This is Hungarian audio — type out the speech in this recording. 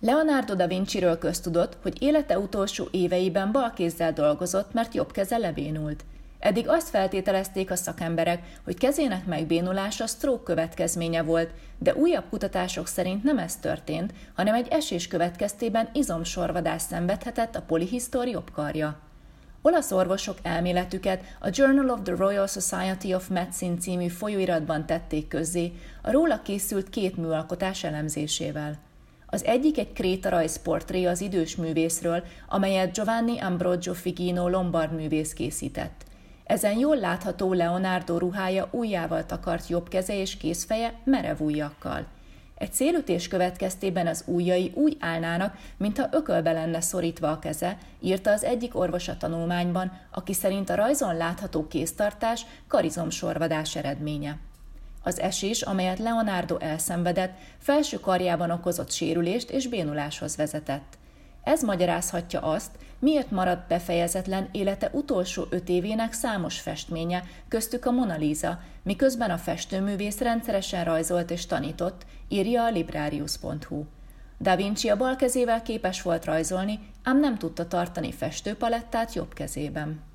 Leonardo da Vinciről köztudott, hogy élete utolsó éveiben balkézzel dolgozott, mert jobb keze lebénult. Eddig azt feltételezték a szakemberek, hogy kezének megbénulása stroke következménye volt, de újabb kutatások szerint nem ez történt, hanem egy esés következtében izomsorvadást szenvedhetett a polihisztor jobb karja. Olasz orvosok elméletüket a Journal of the Royal Society of Medicine című folyóiratban tették közzé, a róla készült 2 műalkotás elemzésével. Az egyik egy krétarajzportré az idős művészről, amelyet Giovanni Ambrogio Figino lombard művész készített. Ezen jól látható Leonardo ruhája ujjával takart jobb keze és kézfeje merev ujjakkal. Egy szélütés következtében az ujjai úgy állnának, mintha ökölbe lenne szorítva a keze, írta az egyik orvos a tanulmányban, aki szerint a rajzon látható kéztartás karizomsorvadás eredménye. Az esés, amelyet Leonardo elszenvedett, felső karjában okozott sérülést és bénuláshoz vezetett. Ez magyarázhatja azt, miért maradt befejezetlen élete utolsó 5 évének számos festménye, köztük a Mona Lisa, miközben a festőművész rendszeresen rajzolt és tanított, írja a Librarius.hu. Da Vinci a bal kezével képes volt rajzolni, ám nem tudta tartani festőpalettát jobb kezében.